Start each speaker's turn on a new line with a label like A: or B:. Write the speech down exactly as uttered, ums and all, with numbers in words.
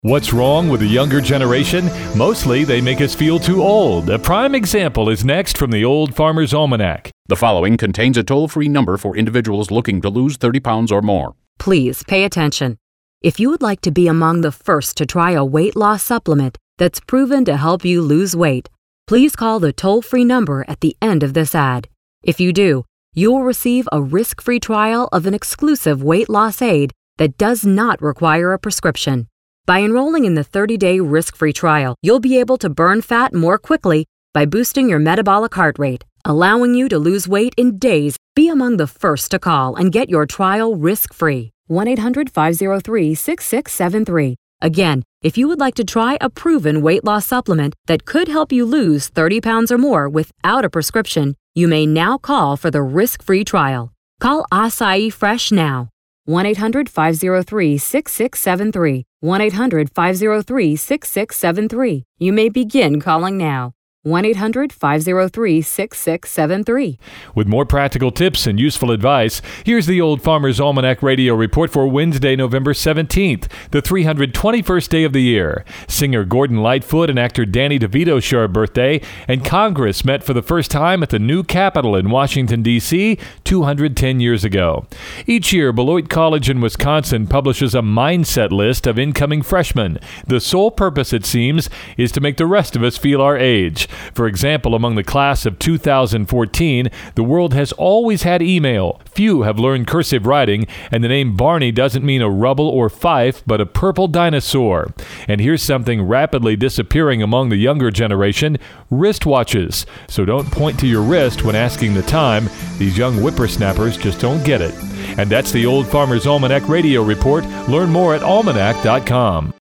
A: What's wrong with the younger generation? Mostly, they make us feel too old. A prime example is next from the Old Farmer's Almanac.
B: The following contains a toll-free number for individuals looking to lose thirty pounds or more.
C: Please pay attention. If you would like to be among the first to try a weight loss supplement that's proven to help you lose weight, please call the toll-free number at the end of this ad. If you do, you will receive a risk-free trial of an exclusive weight loss aid that does not require a prescription. By enrolling in the thirty-day risk-free trial, you'll be able to burn fat more quickly by boosting your metabolic heart rate, allowing you to lose weight in days. Be among the first to call and get your trial risk-free. one eight hundred five oh three six six seven three. Again, if you would like to try a proven weight loss supplement that could help you lose thirty pounds or more without a prescription, you may now call for the risk-free trial. Call Acai Fresh now. one eight hundred five oh three six six seven three. one eight hundred five oh three six six seven three. You may begin calling now. one eight hundred five oh three six six seven three.
A: With more practical tips and useful advice, here's the Old Farmer's Almanac radio report for Wednesday, November seventeenth, the three hundred twenty-first day of the year. Singer Gordon Lightfoot and actor Danny DeVito share a birthday, and Congress met for the first time at the new Capitol in Washington, D C two hundred ten years ago. Each year, Beloit College in Wisconsin publishes a mindset list of incoming freshmen. The sole purpose, it seems, is to make the rest of us feel our age. For example, among the class of two thousand fourteen, the world has always had email. Few have learned cursive writing, and the name Barney doesn't mean a rubble or fife, but a purple dinosaur. And here's something rapidly disappearing among the younger generation: wristwatches. So don't point to your wrist when asking the time. These young whippersnappers just don't get it. And that's the Old Farmer's Almanac radio report. Learn more at almanac dot com.